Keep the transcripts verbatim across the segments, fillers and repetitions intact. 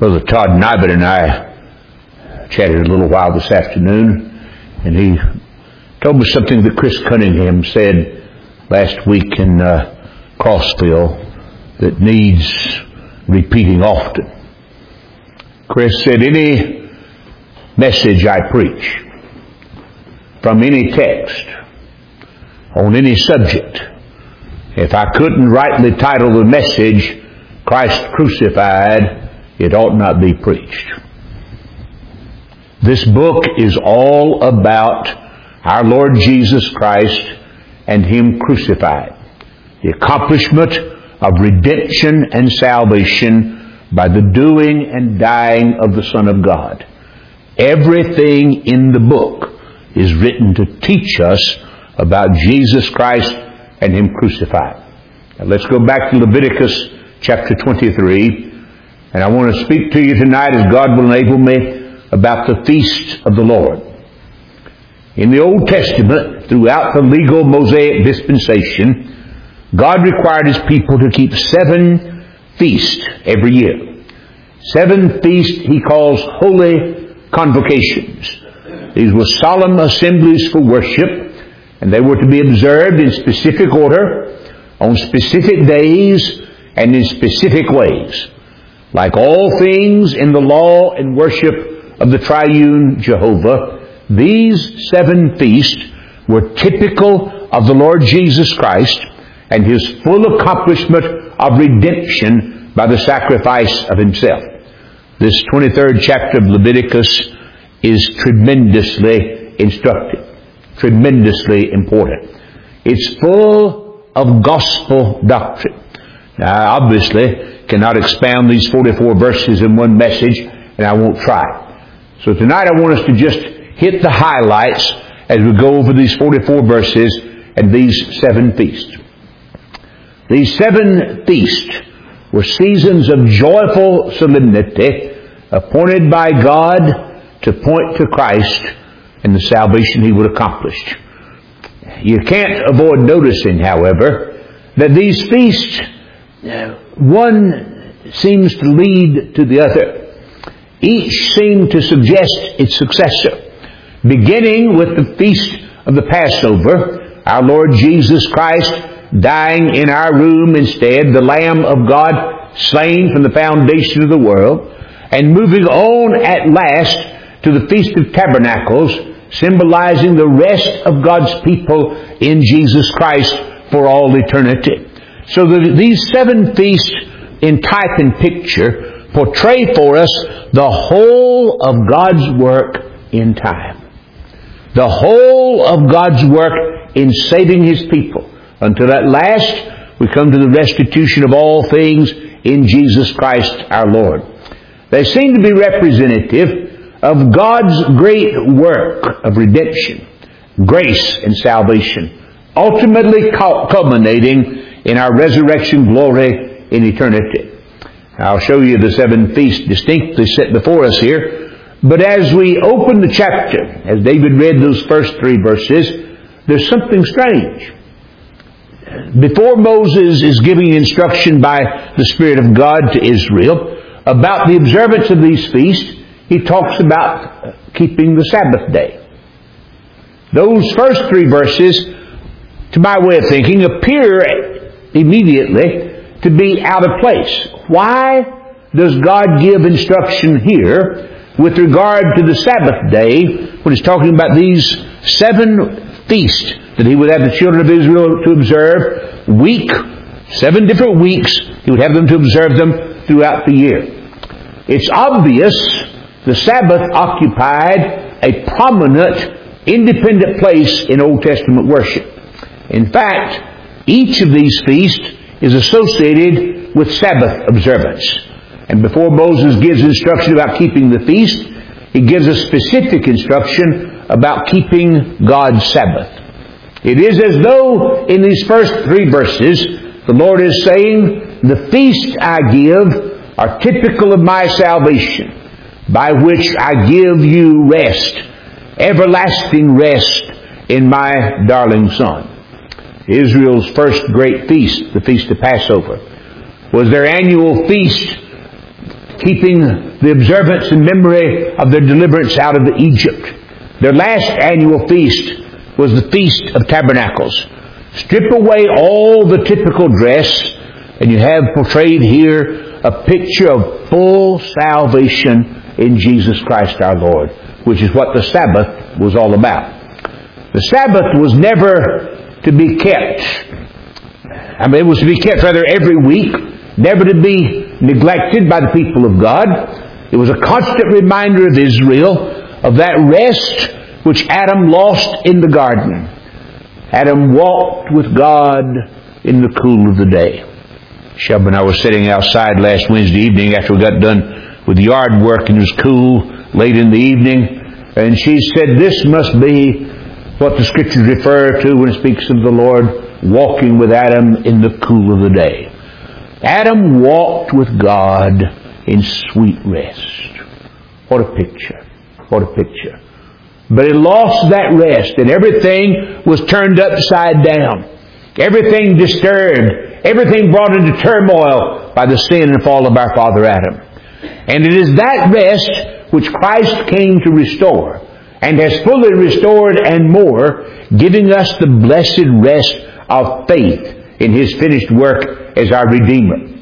Brother Todd Nibet and I chatted a little while this afternoon, and he told me something that Chris Cunningham said last week in uh, Crossville that needs repeating often. Chris said, any message I preach from any text on any subject, if I couldn't rightly title the message Christ Crucified, it ought not be preached. This book is all about our Lord Jesus Christ and Him crucified. The accomplishment of redemption and salvation by the doing and dying of the Son of God. Everything in the book is written to teach us about Jesus Christ and Him crucified. Now let's go back to Leviticus chapter twenty-three. And I want to speak to you tonight, as God will enable me, about the feasts of the Lord. In the Old Testament, throughout the legal Mosaic dispensation, God required His people to keep seven feasts every year. Seven feasts He calls holy convocations. These were solemn assemblies for worship, and they were to be observed in specific order, on specific days, and in specific ways. Like all things in the law and worship of the triune Jehovah, these seven feasts were typical of the Lord Jesus Christ and His full accomplishment of redemption by the sacrifice of Himself. This twenty-third chapter of Leviticus is tremendously instructive, tremendously important. It's full of gospel doctrine. Now, obviously, cannot expound these forty-four verses in one message, and I won't try. So tonight I want us to just hit the highlights as we go over these forty-four verses and these seven feasts. These seven feasts were seasons of joyful solemnity appointed by God to point to Christ and the salvation He would accomplish. You can't avoid noticing, however, that these feasts, one seems to lead to the other. Each seemed to suggest its successor. Beginning with the feast of the Passover, our Lord Jesus Christ dying in our room instead, the Lamb of God slain from the foundation of the world, and moving on at last to the Feast of Tabernacles, symbolizing the rest of God's people in Jesus Christ for all eternity. So that these seven feasts in type and picture portray for us the whole of God's work in time. The whole of God's work in saving His people. Until at last we come to the restitution of all things in Jesus Christ our Lord. They seem to be representative of God's great work of redemption, grace and salvation, ultimately culminating in our resurrection glory in eternity. I'll show you the seven feasts distinctly set before us here. But as we open the chapter, as David read those first three verses, there's something strange. Before Moses is giving instruction by the Spirit of God to Israel about the observance of these feasts, he talks about keeping the Sabbath day. Those first three verses, to my way of thinking, appear immediately to be out of place. Why does God give instruction here with regard to the Sabbath day when He's talking about these seven feasts that He would have the children of Israel to observe week, seven different weeks, He would have them to observe them throughout the year? It's obvious the Sabbath occupied a prominent, independent place in Old Testament worship. In fact, each of these feasts is associated with Sabbath observance. And before Moses gives instruction about keeping the feast, he gives a specific instruction about keeping God's Sabbath. It is as though in these first three verses, the Lord is saying, the feasts I give are typical of my salvation, by which I give you rest, everlasting rest in my darling Son. Israel's first great feast, the Feast of Passover, was their annual feast keeping the observance and memory of their deliverance out of Egypt. Their last annual feast was the Feast of Tabernacles. Strip away all the typical dress, and you have portrayed here a picture of full salvation in Jesus Christ our Lord, which is what the Sabbath was all about. The Sabbath was never to be kept. I mean, it was to be kept rather every week, never to be neglected by the people of God. It was a constant reminder of Israel of that rest which Adam lost in the garden. Adam walked with God in the cool of the day. Shelby and I were sitting outside last Wednesday evening after we got done with yard work, and it was cool late in the evening. And she said, this must be what the Scriptures refer to when it speaks of the Lord walking with Adam in the cool of the day. Adam walked with God in sweet rest. What a picture. What a picture. But he lost that rest, and everything was turned upside down. Everything disturbed. Everything brought into turmoil by the sin and fall of our father Adam. And it is that rest which Christ came to restore, and has fully restored and more, giving us the blessed rest of faith in His finished work as our Redeemer.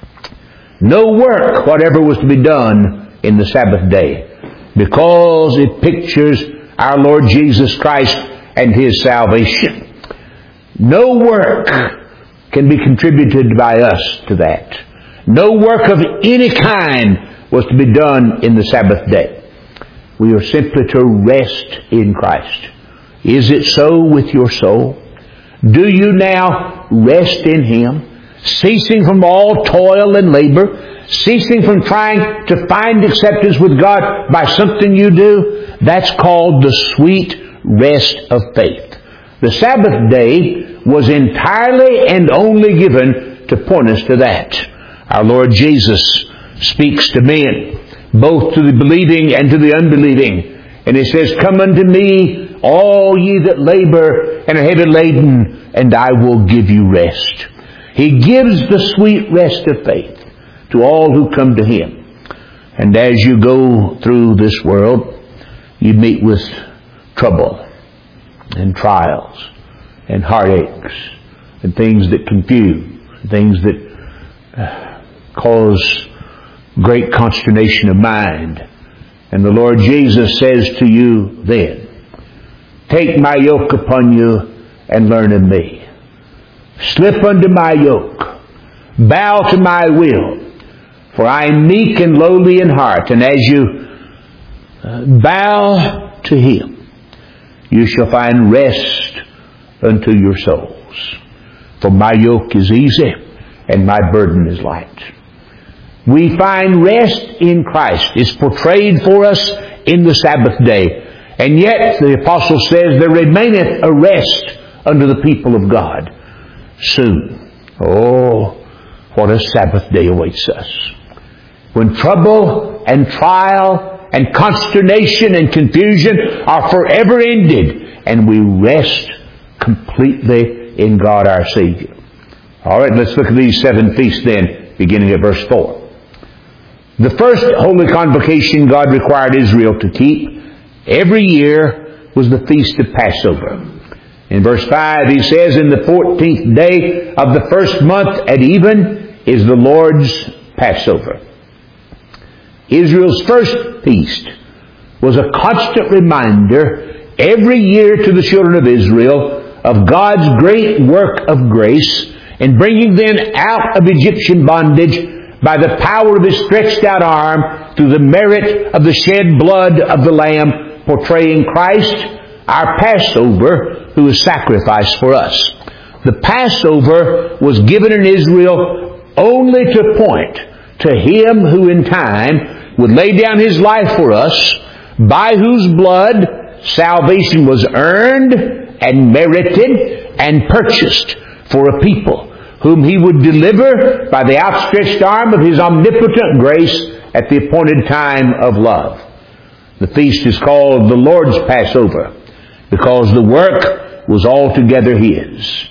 No work whatever was to be done in the Sabbath day, because it pictures our Lord Jesus Christ and His salvation. No work can be contributed by us to that. No work of any kind was to be done in the Sabbath day. We are simply to rest in Christ. Is it so with your soul? Do you now rest in Him, ceasing from all toil and labor, ceasing from trying to find acceptance with God by something you do? That's called the sweet rest of faith. The Sabbath day was entirely and only given to point us to that. Our Lord Jesus speaks to men, both to the believing and to the unbelieving. And He says, come unto me, all ye that labor and are heavy laden, and I will give you rest. He gives the sweet rest of faith to all who come to Him. And as you go through this world, you meet with trouble and trials and heartaches and things that confuse, things that uh, cause great consternation of mind. And the Lord Jesus says to you then, take my yoke upon you and learn of me. Slip under my yoke. Bow to my will. For I am meek and lowly in heart. And as you bow to Him, you shall find rest unto your souls. For my yoke is easy and my burden is light. We find rest in Christ. It's portrayed for us in the Sabbath day. And yet, the Apostle says, there remaineth a rest unto the people of God soon. Oh, what a Sabbath day awaits us. When trouble and trial and consternation and confusion are forever ended, and we rest completely in God our Savior. All right, let's look at these seven feasts then, beginning at verse four. The first holy convocation God required Israel to keep every year was the Feast of Passover. In verse five He says, in the fourteenth day of the first month at even is the Lord's Passover. Israel's first feast was a constant reminder every year to the children of Israel of God's great work of grace in bringing them out of Egyptian bondage by the power of His stretched out arm through the merit of the shed blood of the Lamb, portraying Christ, our Passover, who was sacrificed for us. The Passover was given in Israel only to point to Him who in time would lay down His life for us, by whose blood salvation was earned and merited and purchased for a people whom He would deliver by the outstretched arm of His omnipotent grace at the appointed time of love. The feast is called the Lord's Passover because the work was altogether His.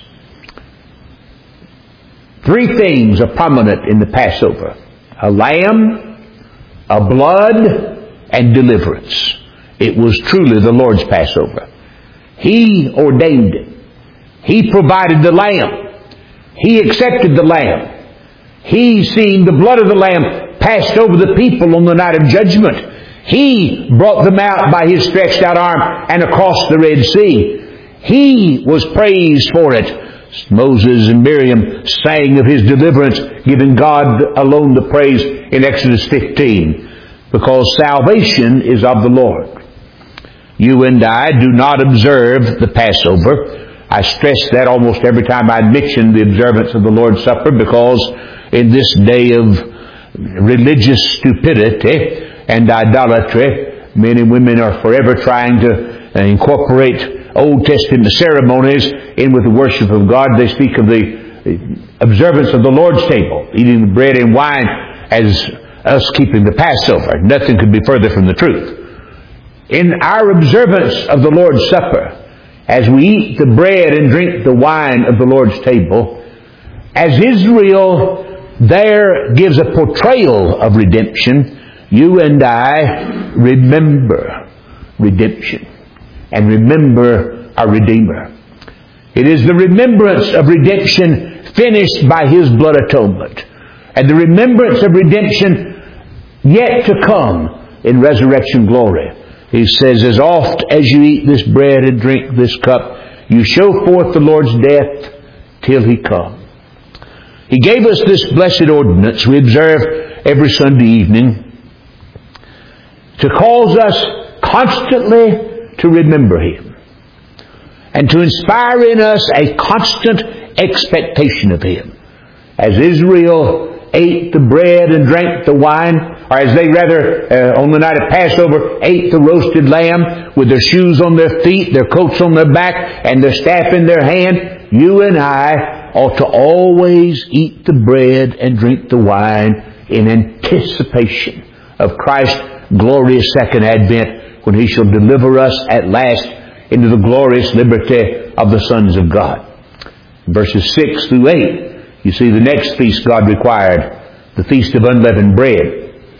Three things are prominent in the Passover: a lamb, a blood and deliverance. It was truly the Lord's Passover. He ordained it. He provided the lamb. He accepted the lamb. He, seen the blood of the lamb passed over the people on the night of judgment. He brought them out by His stretched out arm and across the Red Sea. He was praised for it. Moses and Miriam sang of His deliverance, giving God alone the praise in Exodus fifteen, because salvation is of the Lord. You and I do not observe the Passover. I stress that almost every time I mention the observance of the Lord's Supper, because in this day of religious stupidity and idolatry, men and women are forever trying to incorporate Old Testament ceremonies in with the worship of God. They speak of the observance of the Lord's table, eating the bread and wine, as us keeping the Passover. Nothing could be further from the truth. In our observance of the Lord's Supper, as we eat the bread and drink the wine of the Lord's table, as Israel there gives a portrayal of redemption, you and I remember redemption and remember our Redeemer. It is the remembrance of redemption finished by His blood atonement, and the remembrance of redemption yet to come in resurrection glory. He says, as oft as you eat this bread and drink this cup, you show forth the Lord's death till He come. He gave us this blessed ordinance we observe every Sunday evening to cause us constantly to remember Him and to inspire in us a constant expectation of Him. As Israel ate the bread and drank the wine, or as they rather, uh, on the night of Passover, ate the roasted lamb with their shoes on their feet, their coats on their back, and their staff in their hand, you and I ought to always eat the bread and drink the wine in anticipation of Christ's glorious second advent, when He shall deliver us at last into the glorious liberty of the sons of God. Verses six through eight, you see the next feast God required, the Feast of Unleavened Bread.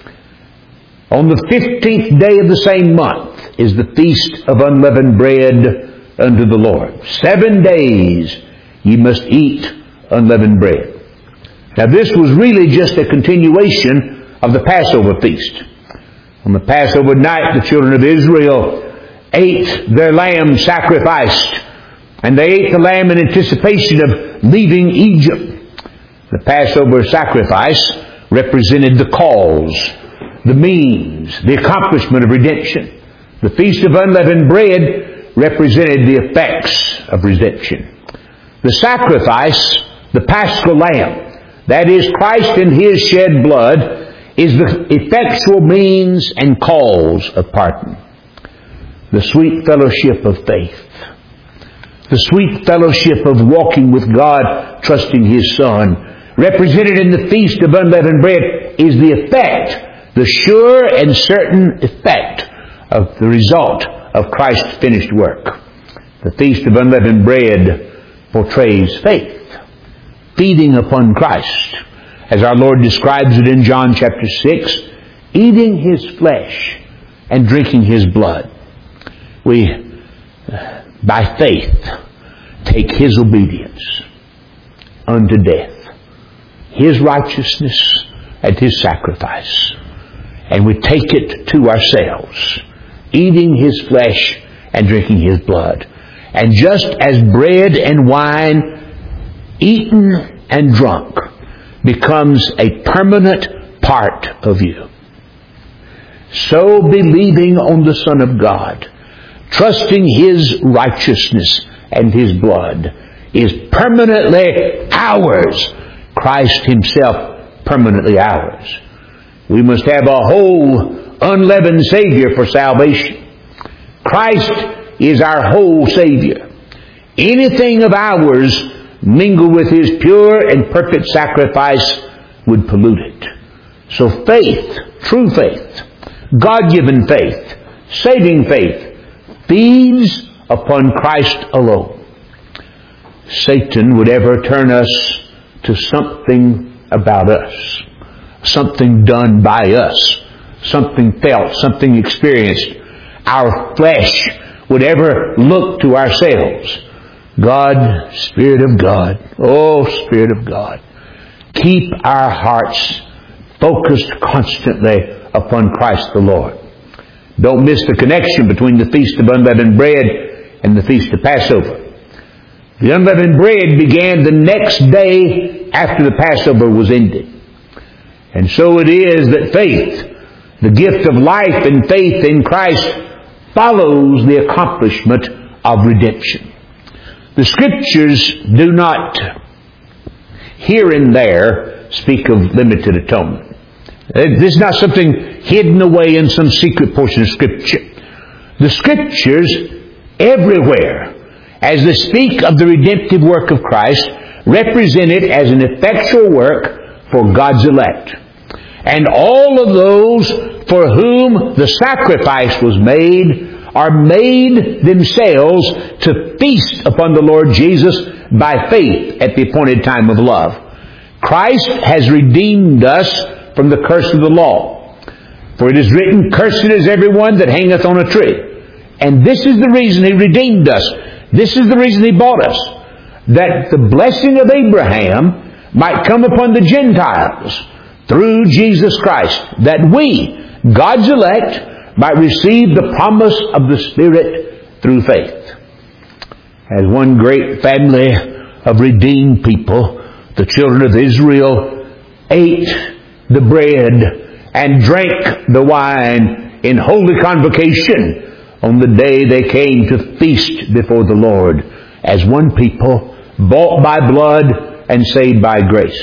On the fifteenth day of the same month is the Feast of Unleavened Bread unto the Lord. Seven days ye must eat unleavened bread. Now this was really just a continuation of the Passover feast. On the Passover night, the children of Israel ate their lamb sacrificed, and they ate the lamb in anticipation of leaving Egypt. The Passover sacrifice represented the cause, the means, the accomplishment of redemption. The Feast of Unleavened Bread represented the effects of redemption. The sacrifice, the Paschal Lamb, that is Christ and His shed blood, is the effectual means and cause of pardon. The sweet fellowship of faith, the sweet fellowship of walking with God, trusting His Son, represented in the Feast of Unleavened Bread, is the effect, the sure and certain effect of the result of Christ's finished work. The Feast of Unleavened Bread portrays faith, feeding upon Christ, as our Lord describes it in John chapter six, eating His flesh and drinking His blood. We, by faith, take His obedience unto death, His righteousness and His sacrifice, and we take it to ourselves, eating His flesh and drinking His blood. And just as bread and wine, eaten and drunk, becomes a permanent part of you, so believing on the Son of God, trusting His righteousness and His blood, is permanently ours. Christ Himself permanently ours. We must have a whole unleavened Savior for salvation. Christ is our whole Savior. Anything of ours mingled with His pure and perfect sacrifice would pollute it. So faith, true faith, God-given faith, saving faith, feeds upon Christ alone. Satan would ever turn us to something about us, something done by us, something felt, something experienced, our flesh would ever look to ourselves. God, Spirit of God, oh Spirit of God, keep our hearts focused constantly upon Christ the Lord. Don't miss the connection between the Feast of Unleavened Bread and the Feast of Passover. The unleavened bread began the next day after the Passover was ended. And so it is that faith, the gift of life and faith in Christ, follows the accomplishment of redemption. The Scriptures do not here and there speak of limited atonement. This is not something hidden away in some secret portion of Scripture. The Scriptures everywhere, as they speak of the redemptive work of Christ, represent it as an effectual work for God's elect. And all of those for whom the sacrifice was made are made themselves to feast upon the Lord Jesus by faith at the appointed time of love. Christ has redeemed us from the curse of the law. For it is written, "Cursed is everyone that hangeth on a tree." And this is the reason He redeemed us. This is the reason He bought us. That the blessing of Abraham might come upon the Gentiles through Jesus Christ. That we, God's elect, might receive the promise of the Spirit through faith. As one great family of redeemed people, the children of Israel ate the bread and drank the wine in holy convocation on the day they came to feast before the Lord as one people, bought by blood and saved by grace.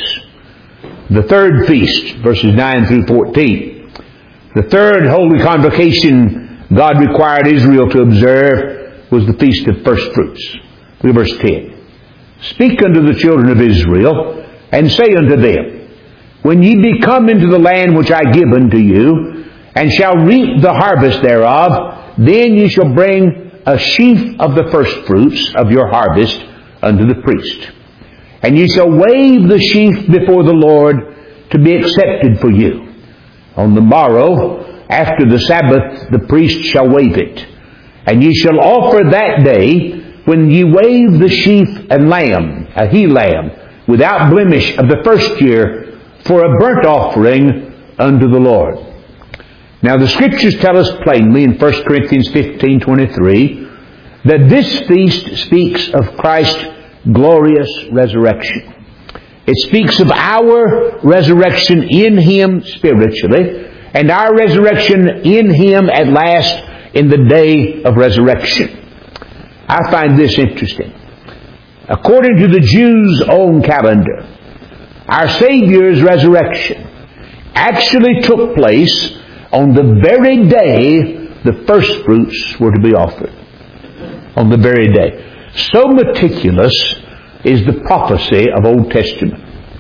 The third feast, verses nine through fourteen. The third holy convocation God required Israel to observe was the feast of first fruits. Look at verse ten. "Speak unto the children of Israel, and say unto them, When ye be come into the land which I give unto you, and shall reap the harvest thereof, then ye shall bring a sheaf of the first fruits of your harvest unto the priest. And ye shall wave the sheaf before the Lord to be accepted for you. On the morrow, after the Sabbath, the priest shall wave it. And ye shall offer that day, when ye wave the sheaf and lamb, a he lamb, without blemish of the first year, for a burnt offering unto the Lord." Now the Scriptures tell us plainly in First Corinthians fifteen twenty-three that this feast speaks of Christ's glorious resurrection. It speaks of our resurrection in Him spiritually, and our resurrection in Him at last in the day of resurrection. I find this interesting. According to the Jews' own calendar, our Savior's resurrection actually took place on the very day the first fruits were to be offered. On the very day. So meticulous is the prophecy of Old Testament.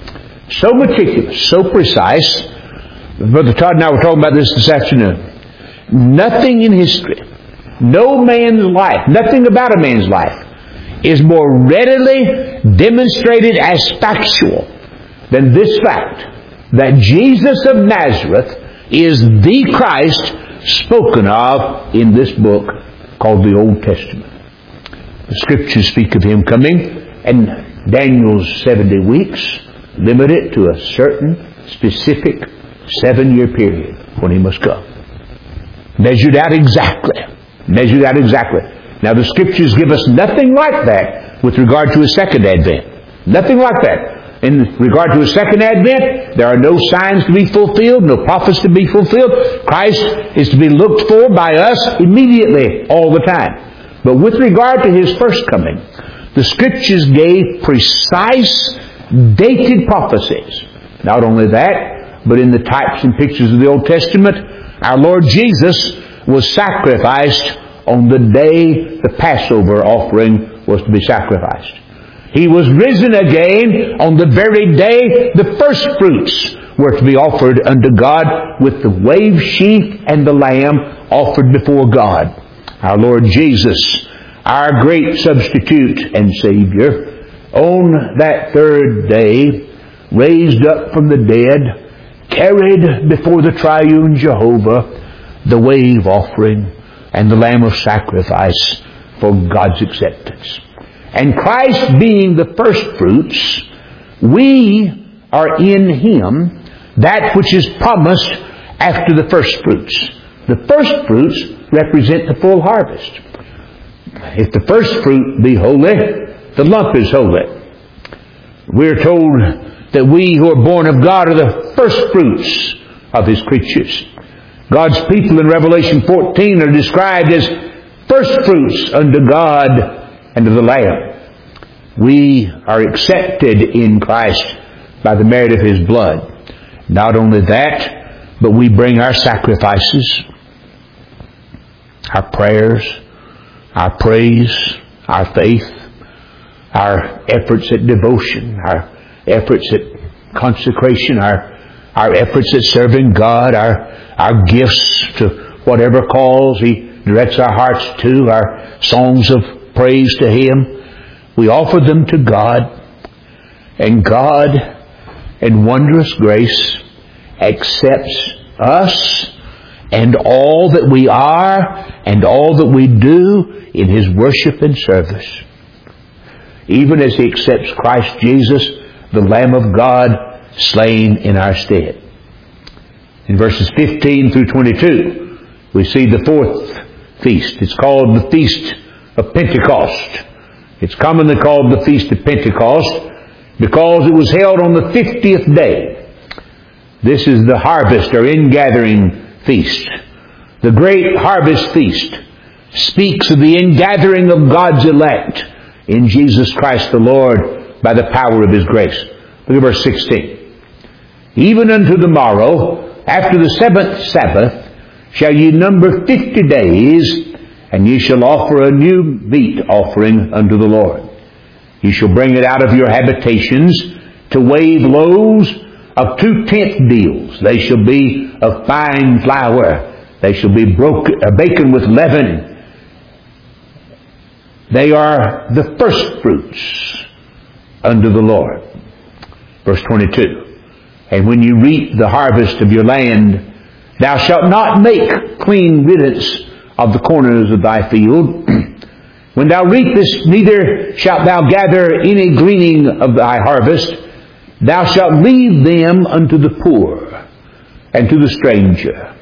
So meticulous, so precise. Brother Todd and I were talking about this this afternoon. Nothing in history, no man's life, nothing about a man's life is more readily demonstrated as factual than this fact that Jesus of Nazareth is the Christ spoken of in this book called the Old Testament. The Scriptures speak of Him coming, and Daniel's seventy weeks limit it to a certain specific seven-year period when He must come. Measured out exactly. Measured out exactly. Now the Scriptures give us nothing like that with regard to His second advent. Nothing like that. In regard to His second advent, there are no signs to be fulfilled, no prophets to be fulfilled. Christ is to be looked for by us immediately, all the time. But with regard to His first coming, the Scriptures gave precise, dated prophecies. Not only that, but in the types and pictures of the Old Testament, our Lord Jesus was sacrificed on the day the Passover offering was to be sacrificed. He was risen again on the very day the first fruits were to be offered unto God, with the wave sheaf and the lamb offered before God. Our Lord Jesus, our great substitute and Savior, on that third day, raised up from the dead, carried before the triune Jehovah the wave offering and the lamb of sacrifice for God's acceptance. And Christ being the first fruits, we are in Him that which is promised after the first fruits. The first fruits represent the full harvest. If the first fruit be holy, the lump is holy. We're told that we who are born of God are the first fruits of His creatures. God's people in Revelation fourteen are described as first fruits unto God and to the Lamb. We are accepted in Christ by the merit of His blood. Not only that, but we bring our sacrifices, our prayers, our praise, our faith, our efforts at devotion, our efforts at consecration, our our efforts at serving God, our our gifts to whatever cause He directs our hearts to, our songs of praise to Him. We offer them to God, and God, in wondrous grace, accepts us and all that we are and all that we do in His worship and service. Even as He accepts Christ Jesus, the Lamb of God, slain in our stead. In verses fifteen through twenty-two, we see the fourth feast. It's called the Feast of Pentecost. It's commonly called the Feast of Pentecost because it was held on the fiftieth day. This is the harvest or ingathering feast. The great harvest feast speaks of the ingathering of God's elect in Jesus Christ the Lord by the power of His grace. Look at verse sixteen. Even unto the morrow, after the seventh Sabbath, shall ye number fifty days, and ye shall offer a new meat offering unto the Lord. Ye shall bring it out of your habitations to wave loaves of two tenth deals. They shall be of fine flour. They shall be broken, uh, baken with leaven. They are the first fruits unto the Lord. Verse twenty-two. And when you reap the harvest of your land, thou shalt not make clean riddance of the corners of thy field. When thou reapest, neither shalt thou gather any gleaning of thy harvest. Thou shalt leave them unto the poor and to the stranger.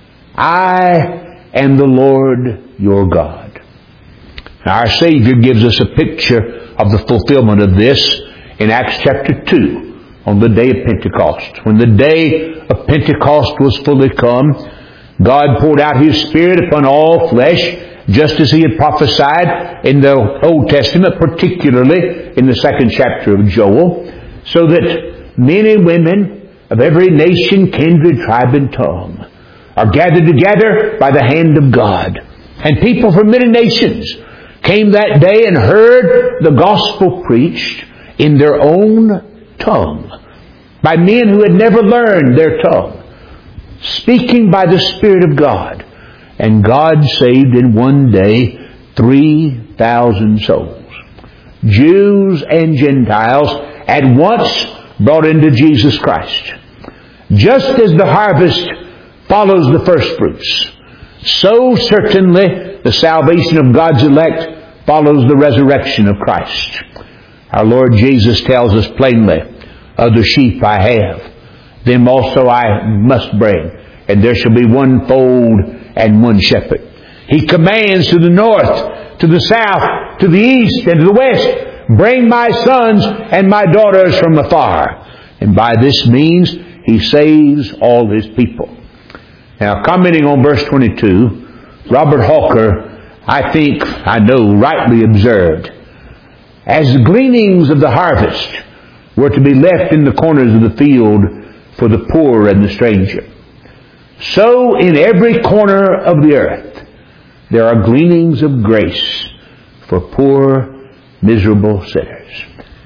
I am the Lord your God. Now our Savior gives us a picture of the fulfillment of this in Acts chapter two. On the day of Pentecost. When the day of Pentecost was fully come, God poured out His Spirit upon all flesh, just as He had prophesied in the Old Testament, particularly in the second chapter of Joel, so that men and women of every nation, kindred, tribe, and tongue are gathered together by the hand of God. And people from many nations came that day and heard the gospel preached in their own tongue, by men who had never learned their tongue, speaking by the Spirit of God. And God saved in one day three thousand souls. Jews and Gentiles at once brought into Jesus Christ. Just as the harvest follows the first fruits, so certainly the salvation of God's elect follows the resurrection of Christ. Our Lord Jesus tells us plainly, other sheep I have, them also I must bring, and there shall be one fold and one shepherd. He commands to the north, to the south, to the east, and to the west, bring my sons and my daughters from afar. And by this means He saves all His people. Now, commenting on verse twenty-two, Robert Hawker, I think, I know, rightly observed, as the gleanings of the harvest were to be left in the corners of the field for the poor and the stranger, so in every corner of the earth there are gleanings of grace for poor, miserable sinners.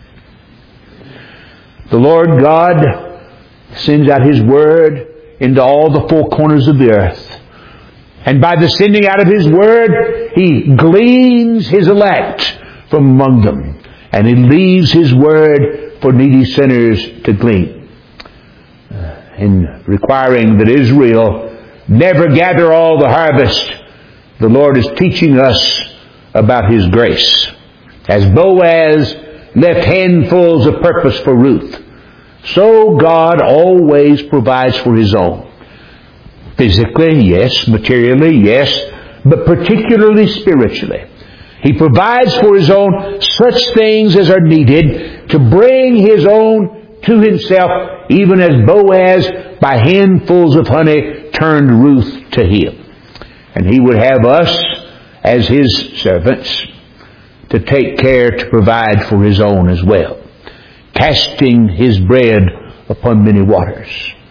The Lord God sends out His Word into all the four corners of the earth. And by the sending out of His Word, He gleans His elect from among them. And He leaves His Word for needy sinners to glean. in requiring that Israel never gather all the harvest, the Lord is teaching us about His grace. As Boaz left handfuls of purpose for Ruth, so God always provides for His own. Physically, yes. Materially, yes. But particularly spiritually. He provides for His own such things as are needed to bring His own to Himself, even as Boaz, by handfuls of honey, turned Ruth to Him. And He would have us, as His servants, to take care to provide for His own as well, casting His bread upon many waters,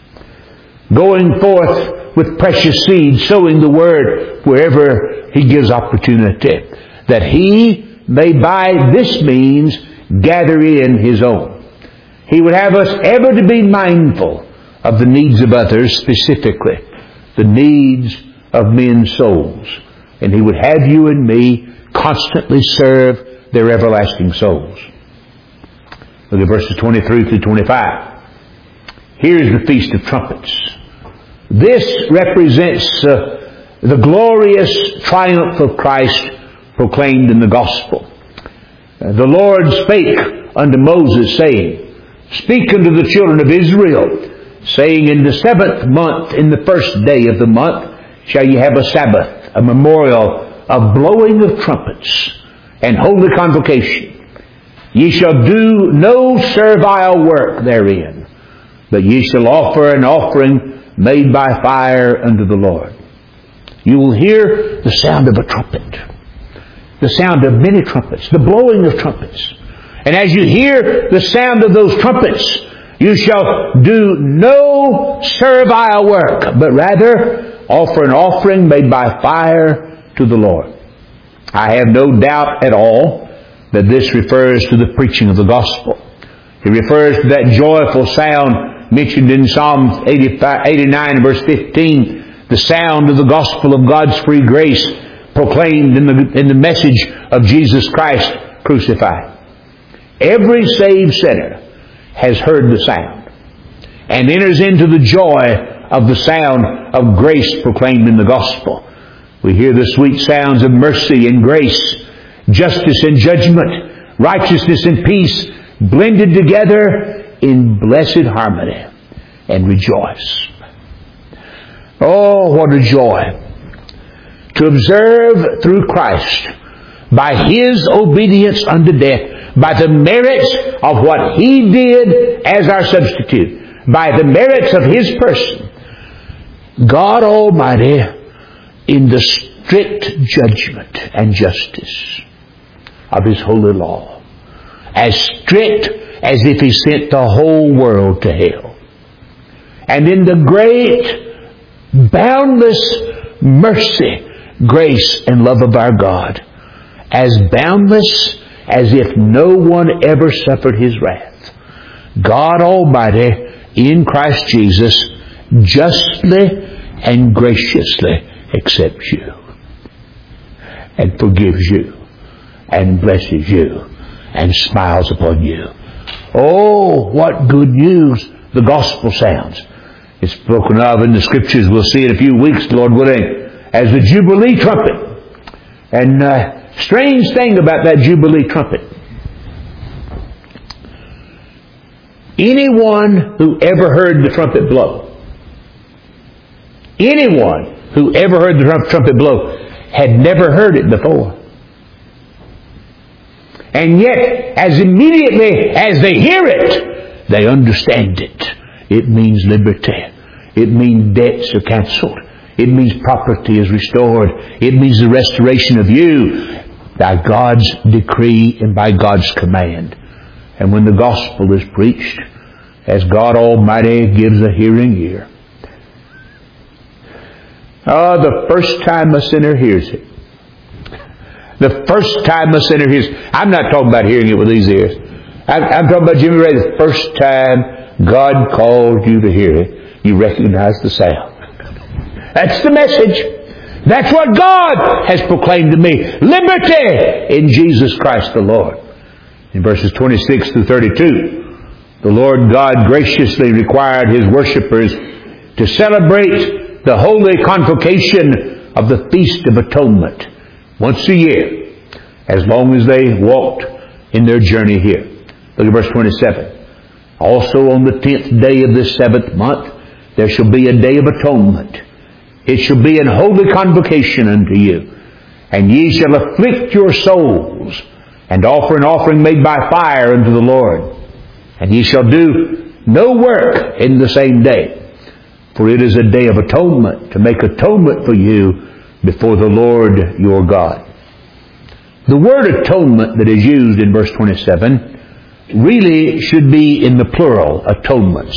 going forth with precious seed, sowing the Word wherever He gives opportunity, that He may by this means gather in His own. He would have us ever to be mindful of the needs of others, specifically the needs of men's souls. And He would have you and me constantly serve their everlasting souls. Look at verses twenty-three through twenty-five. Here is the Feast of Trumpets. This represents uh, the glorious triumph of Christ proclaimed in the Gospel. Uh, the Lord spake unto Moses, saying, Speak unto the children of Israel, saying, In the seventh month, in the first day of the month, shall ye have a Sabbath, a memorial of blowing of trumpets, and holy convocation. Ye shall do no servile work therein, but ye shall offer an offering made by fire unto the Lord. You will hear the sound of a trumpet, the sound of many trumpets, the blowing of trumpets. And as you hear the sound of those trumpets, you shall do no servile work, but rather offer an offering made by fire to the Lord. I have no doubt at all that this refers to the preaching of the gospel. It refers to that joyful sound mentioned in Psalm eighty-nine, verse fifteen, the sound of the gospel of God's free grace proclaimed in the, in the message of Jesus Christ crucified. Every saved sinner has heard the sound and enters into the joy of the sound of grace proclaimed in the gospel. We hear the sweet sounds of mercy and grace, justice and judgment, righteousness and peace, blended together in blessed harmony, and rejoice. Oh, what a joy to observe through Christ, by His obedience unto death, by the merits of what He did as our substitute, by the merits of His person, God Almighty in the strict judgment and justice of His holy law, as strict as if He sent the whole world to hell. And in the great, boundless mercy, grace, and love of our God, as boundless as if no one ever suffered His wrath, God Almighty in Christ Jesus justly and graciously accepts you and forgives you and blesses you and smiles upon you. Oh, what good news the gospel sounds. It's spoken of in the Scriptures. We'll see in a few weeks, Lord willing, as the Jubilee trumpet. And uh, strange thing about that Jubilee trumpet. Anyone who ever heard the trumpet blow, anyone who ever heard the trumpet blow had never heard it before. And yet, as immediately as they hear it, they understand it. It means liberty. It means debts are canceled. It means property is restored. It means the restoration of you by God's decree and by God's command. And when the gospel is preached, as God Almighty gives a hearing ear, oh, the first time a sinner hears it, the first time a sinner hears it, I'm not talking about hearing it with these ears. I'm, I'm talking about Jimmy Ray, the first time God called you to hear it, you recognize the sound. That's the message. That's what God has proclaimed to me. Liberty in Jesus Christ the Lord. In verses twenty-six through thirty-two, the Lord God graciously required His worshipers to celebrate the holy convocation of the Feast of Atonement once a year, as long as they walked in their journey here. Look at verse twenty-seven. Also on the tenth day of this seventh month, there shall be a day of atonement. It shall be an holy convocation unto you. And ye shall afflict your souls, and offer an offering made by fire unto the Lord. And ye shall do no work in the same day, for it is a day of atonement, to make atonement for you before the Lord your God. The word atonement that is used in verse twenty-seven really should be in the plural, atonements.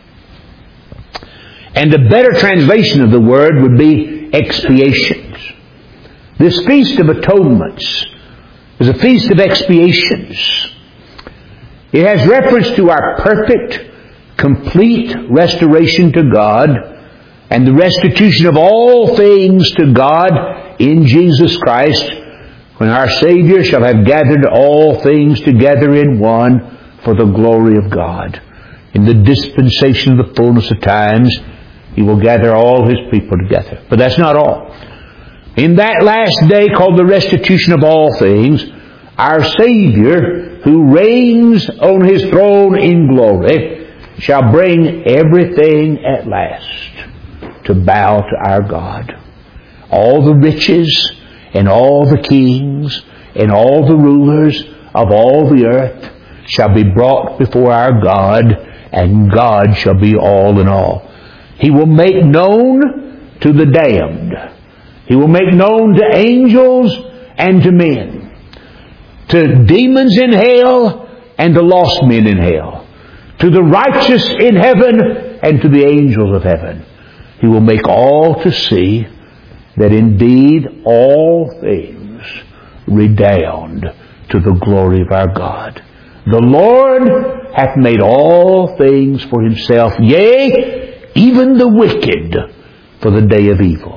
And a better translation of the word would be expiations. This Feast of Atonements is a feast of expiations. It has reference to our perfect, complete restoration to God and the restitution of all things to God in Jesus Christ, when our Savior shall have gathered all things together in one for the glory of God. In the dispensation of the fullness of times, He will gather all His people together. But that's not all. In that last day, called the restitution of all things, our Savior, who reigns on His throne in glory, shall bring everything at last to bow to our God. All the riches and all the kings and all the rulers of all the earth shall be brought before our God, and God shall be all in all. He will make known to the damned. He will make known to angels and to men, to demons in hell and to lost men in hell, to the righteous in heaven and to the angels of heaven. He will make all to see that indeed all things redound to the glory of our God. The Lord hath made all things for Himself, yea, even the wicked for the day of evil.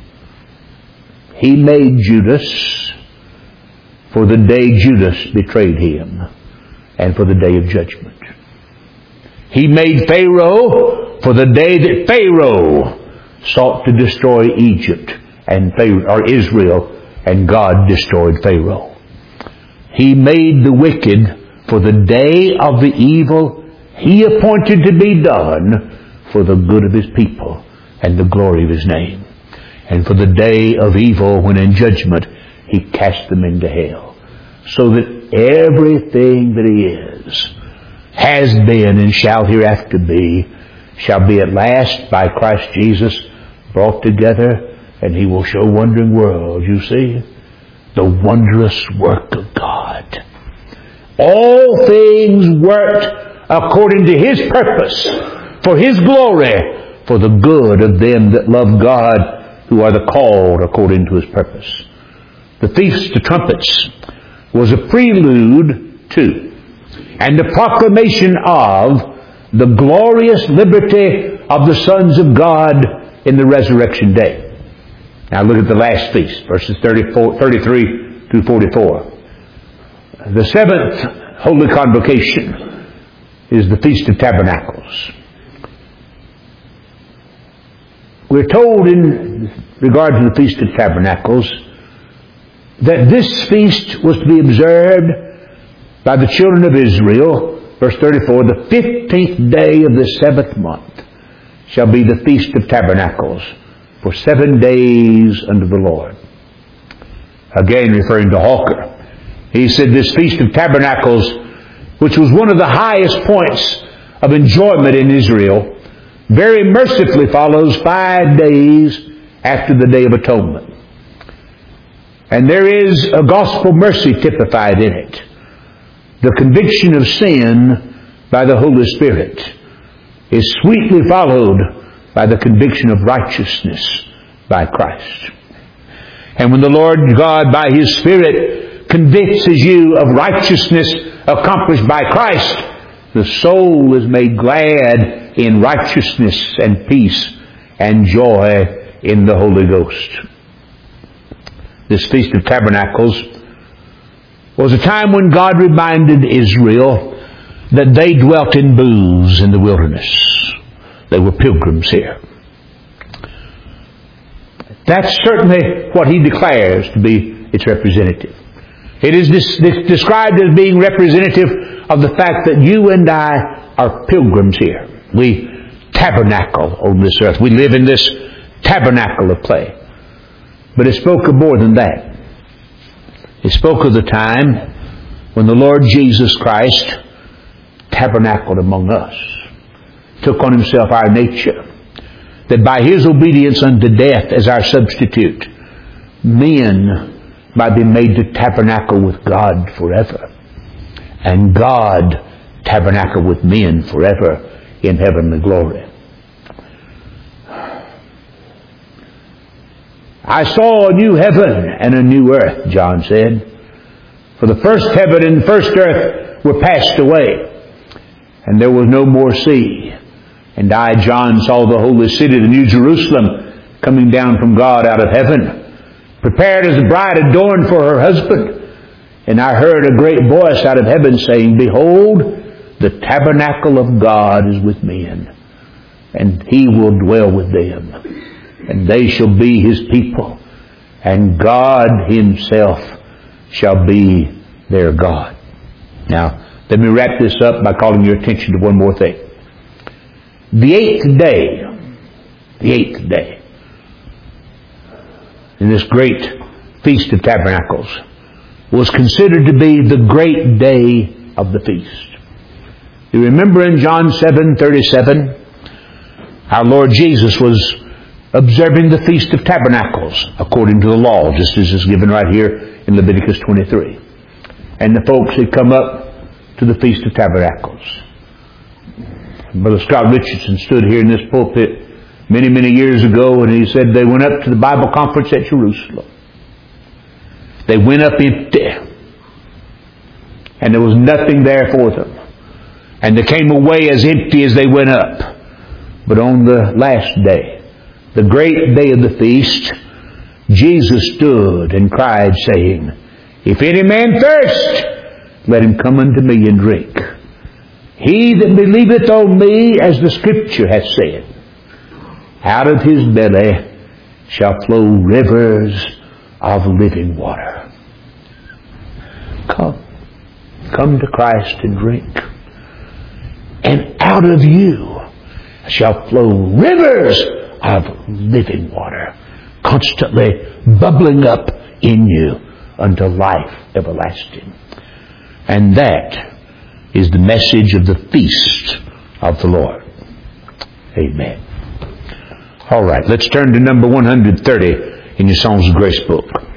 He made Judas for the day Judas betrayed Him, and for the day of judgment. He made Pharaoh for the day that Pharaoh sought to destroy Egypt and Pharaoh, or Israel, and God destroyed Pharaoh. He made the wicked for the day of the evil He appointed to be done for the good of His people and the glory of His name. And for the day of evil, when in judgment He cast them into hell. So that everything that He is, has been, and shall hereafter be, shall be at last by Christ Jesus brought together, and He will show wondering worlds, you see, the wondrous work of God. All things worked according to His purpose, for His glory, for the good of them that love God, who are the called according to His purpose. The Feast of Trumpets was a prelude to and a proclamation of the glorious liberty of the sons of God in the resurrection day. Now look at the last feast, verses thirty-four, thirty-three through forty-four. The seventh holy convocation is the Feast of Tabernacles. We're told in regard to the Feast of Tabernacles that this feast was to be observed by the children of Israel, verse thirty-four, the fifteenth day of the seventh month shall be the Feast of Tabernacles, for seven days unto the Lord. Again, referring to Hawker, he said this Feast of Tabernacles, which was one of the highest points of enjoyment in Israel, very mercifully follows five days after the Day of Atonement. And there is a gospel mercy typified in it. The conviction of sin by the Holy Spirit is sweetly followed by the conviction of righteousness by Christ. And when the Lord God by His Spirit convinces you of righteousness accomplished by Christ, the soul is made glad in righteousness and peace and joy in the Holy Ghost. This Feast of Tabernacles was a time when God reminded Israel that they dwelt in booths in the wilderness. They were pilgrims here. That's certainly what he declares to be its representative. It is this, this described as being representative of the fact that you and I are pilgrims here. We tabernacle on this earth. We live in this tabernacle of clay. But it spoke of more than that. It spoke of the time when the Lord Jesus Christ tabernacled among us, took on himself our nature, that by his obedience unto death as our substitute, men might be made to tabernacle with God forever, and God tabernacle with men forever in heavenly glory. I saw a new heaven and a new earth, John said. For the first heaven and the first earth were passed away, and there was no more sea. And I, John, saw the holy city, the New Jerusalem, coming down from God out of heaven, prepared as a bride adorned for her husband. And I heard a great voice out of heaven saying, Behold, the tabernacle of God is with men, and he will dwell with them, and they shall be his people, and God himself shall be their God. Now, let me wrap this up by calling your attention to one more thing. The eighth day, the eighth day, in this great Feast of Tabernacles, was considered to be the great day of the feast. You remember in John seven thirty-seven, our Lord Jesus was observing the Feast of Tabernacles according to the law, just as is given right here in Leviticus twenty-three. And the folks had come up to the Feast of Tabernacles. Brother Scott Richardson stood here in this pulpit many, many years ago, and he said they went up to the Bible conference at Jerusalem. They went up empty, and there was nothing there for them. And they came away as empty as they went up. But on the last day, the great day of the feast, Jesus stood and cried, saying, If any man thirst, let him come unto me and drink. He that believeth on me, as the Scripture hath said, out of his belly shall flow rivers of living water. Come. Come to Christ and drink. And out of you shall flow rivers of living water, constantly bubbling up in you unto life everlasting. And that is the message of the feast of the Lord. Amen. All right, let's turn to number one hundred thirty in your Songs of Grace book.